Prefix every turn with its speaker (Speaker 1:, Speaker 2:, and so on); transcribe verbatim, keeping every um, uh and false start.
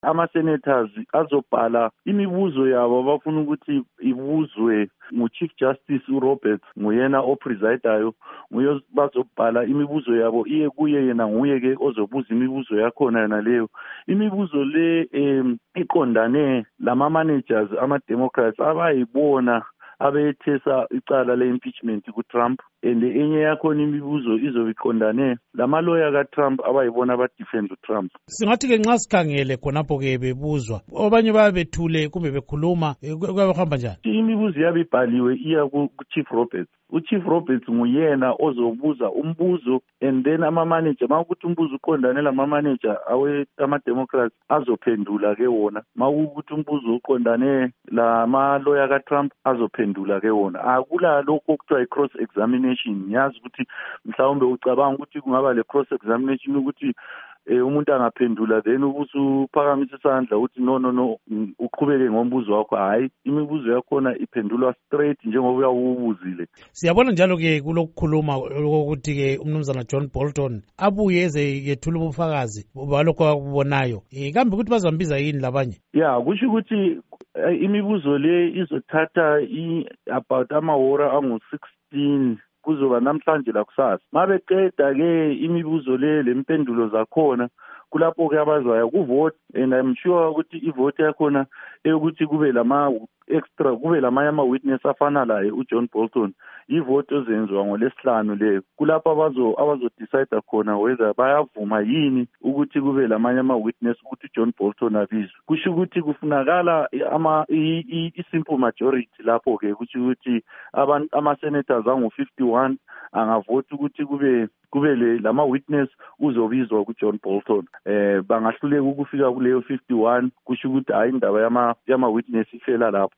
Speaker 1: ama-senators azobhala imibuzo yabo abafuna ukuthi ibuzwe ngu-Chief Justice uRoberts, nguyena opresidayo, nguye bazobhala imibuzo yabo iye kuye yena, nguye-ke ozobuza imibuzo yakhona yona leyo. Imibuzo le um, iqondane lama-managers ama-Democrats abayibona abethesa icala le-impeachment ku-Trump, and enye yakhona imibuzo izobe iqondane lamaloya ka-Trump abayibona abadefend uTrump.
Speaker 2: Singathi-ke nxa sikhangele khonapho-ke bebuzwa, abanye babe bethule kumbe bekhuluma, kuyabe kuhamba njani?
Speaker 1: Imibuzo yabe ibhaliwe iya ku-Chief Roberts. uChief Roberts nguyena ozobuza umbuzo, and then ama-manager makuthi umbuzo uqondane lama-manager awe ama-Democrats azophendula-ke wona. Makuthi umbuzo uqondane lama-lawyer ka-Trump azophendula-ke wona. Akula lokho okuthiwa i-cross examination. Yazi ukuthi mhlawumbe ucabanga ukuthi kungaba le cross examination ukuthi eh umuntu angaphendula then ubusuphakamisa isandla uthi no no no uqhubeke ngombuzo wakho. Hayi, imibuzo yakhona iphendulwa straight njengoba uyawubuzile.
Speaker 2: Siyabona njalo-ke kulokukhuluma ukuthi-ke umnumzana John Bolton abuye eze yethula ubufakazi balokho akubonayo. Eh kambe ukuthi bazambiza yini labanye?
Speaker 1: Ya, kusho ukuthi imibuzo le izothatha about amahora angu sixteen kuzoba namhlanje la kusasa. Mabeqeda ke imibuzo le lempendulo zakhona kulapho ke abazwayo kuvote, and I'm sure ukuthi ivote yakhona eyokuthi kube lama extra kube lamanye ama-witness afana laye uJohn Bolton, ivote ozenziwa ngolesihlanu leyo. Kulapho abazo abazodecide khona whether bayavuma yini ukuthi kube lamanye ama-witness ukuthi uJohn Bolton abizwe. Kusho ukuthi kufunakala ama i-simple majority lapho ke kusho ukuthi ama-senators angu fifty-one angavota ukuthi kube kube le lama-witness uzobizwa kuJohn Bolton. Eh bangahluleka ukufika kuleyo fifty-one, kusho ukuthi hayi indaba yama yama-witness ifela lapho.